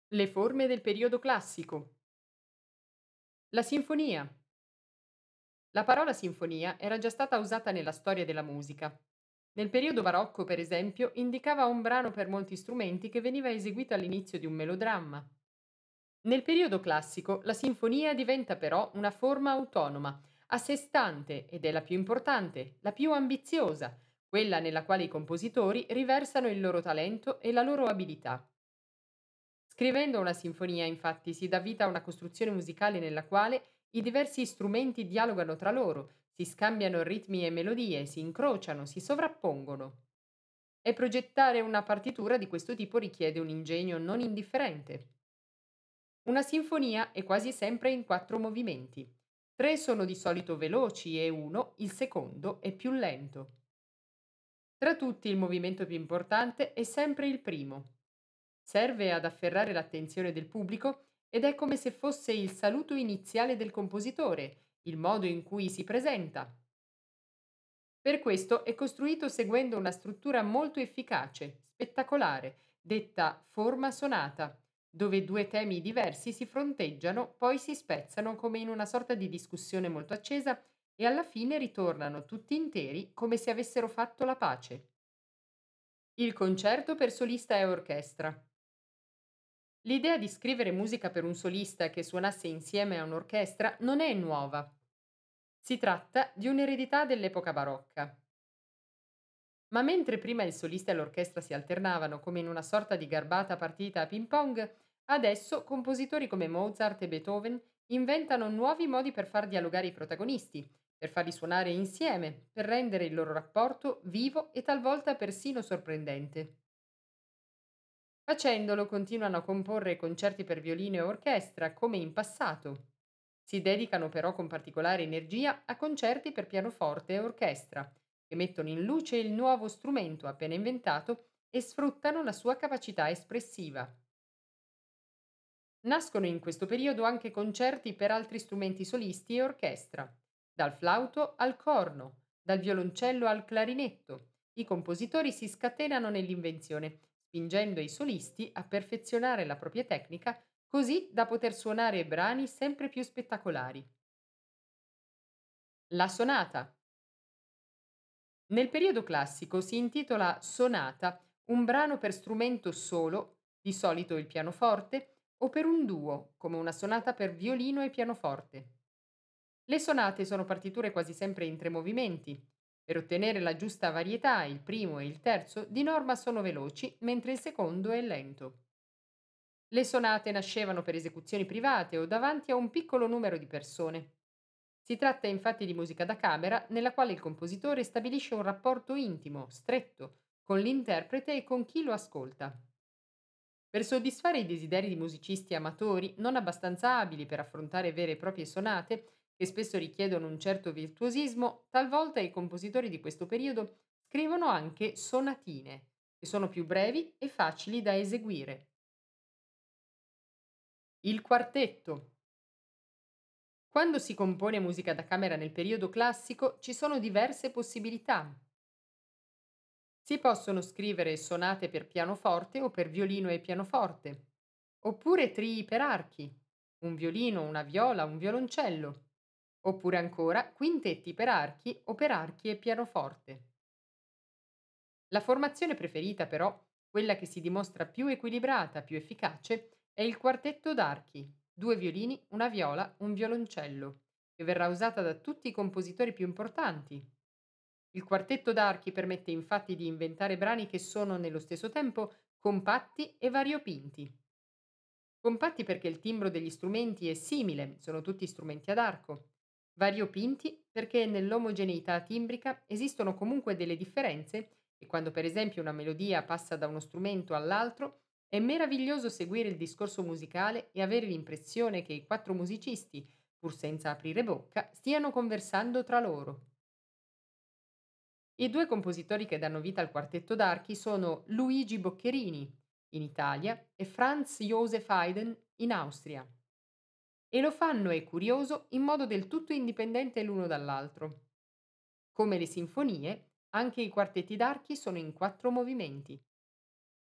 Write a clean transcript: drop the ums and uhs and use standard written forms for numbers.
Le forme del periodo classico. La sinfonia. La parola sinfonia era già stata usata nella storia della musica. Nel periodo barocco, per esempio, indicava un brano per molti strumenti che veniva eseguito all'inizio di un melodramma. Nel periodo classico, la sinfonia diventa però una forma autonoma, a sé stante ed è la più importante, la più ambiziosa, quella nella quale i compositori riversano il loro talento e la loro abilità. Scrivendo una sinfonia, infatti, si dà vita a una costruzione musicale nella quale i diversi strumenti dialogano tra loro, si scambiano ritmi e melodie, si incrociano, si sovrappongono. E progettare una partitura di questo tipo richiede un ingegno non indifferente. Una sinfonia è quasi sempre in quattro movimenti. Tre sono di solito veloci e uno, il secondo, è più lento. Tra tutti il movimento più importante è sempre il primo. Serve ad afferrare l'attenzione del pubblico ed è come se fosse il saluto iniziale del compositore, il modo in cui si presenta. Per questo è costruito seguendo una struttura molto efficace, spettacolare, detta forma sonata, dove due temi diversi si fronteggiano, poi si spezzano come in una sorta di discussione molto accesa e alla fine ritornano tutti interi come se avessero fatto la pace. Il concerto per solista e orchestra. L'idea di scrivere musica per un solista che suonasse insieme a un'orchestra non è nuova. Si tratta di un'eredità dell'epoca barocca. Ma mentre prima il solista e l'orchestra si alternavano come in una sorta di garbata partita a ping pong, adesso compositori come Mozart e Beethoven inventano nuovi modi per far dialogare i protagonisti, per farli suonare insieme, per rendere il loro rapporto vivo e talvolta persino sorprendente. Facendolo continuano a comporre concerti per violino e orchestra, come in passato. Si dedicano però con particolare energia a concerti per pianoforte e orchestra, che mettono in luce il nuovo strumento appena inventato e sfruttano la sua capacità espressiva. Nascono in questo periodo anche concerti per altri strumenti solisti e orchestra, dal flauto al corno, dal violoncello al clarinetto. I compositori si scatenano nell'invenzione, spingendo i solisti a perfezionare la propria tecnica così da poter suonare brani sempre più spettacolari. La sonata. Nel periodo classico si intitola sonata un brano per strumento solo, di solito il pianoforte, o per un duo, come una sonata per violino e pianoforte. Le sonate sono partiture quasi sempre in tre movimenti. Per ottenere la giusta varietà, il primo e il terzo di norma sono veloci, mentre il secondo è lento. Le sonate nascevano per esecuzioni private o davanti a un piccolo numero di persone. Si tratta infatti di musica da camera nella quale il compositore stabilisce un rapporto intimo, stretto, con l'interprete e con chi lo ascolta. Per soddisfare i desideri di musicisti amatori non abbastanza abili per affrontare vere e proprie sonate, che spesso richiedono un certo virtuosismo, talvolta i compositori di questo periodo scrivono anche sonatine, che sono più brevi e facili da eseguire. Il quartetto. Quando si compone musica da camera nel periodo classico ci sono diverse possibilità. Si possono scrivere sonate per pianoforte o per violino e pianoforte, oppure trii per archi, un violino, una viola, un violoncello, oppure ancora quintetti per archi o per archi e pianoforte. La formazione preferita però, quella che si dimostra più equilibrata, più efficace, è il quartetto d'archi, due violini, una viola, un violoncello, che verrà usata da tutti i compositori più importanti. Il quartetto d'archi permette infatti di inventare brani che sono nello stesso tempo compatti e variopinti. Compatti perché il timbro degli strumenti è simile, sono tutti strumenti ad arco. Variopinti perché nell'omogeneità timbrica esistono comunque delle differenze e quando per esempio una melodia passa da uno strumento all'altro è meraviglioso seguire il discorso musicale e avere l'impressione che i quattro musicisti, pur senza aprire bocca, stiano conversando tra loro. I due compositori che danno vita al quartetto d'archi sono Luigi Boccherini, in Italia, e Franz Joseph Haydn, in Austria. E lo fanno, è curioso, in modo del tutto indipendente l'uno dall'altro. Come le sinfonie, anche i quartetti d'archi sono in quattro movimenti.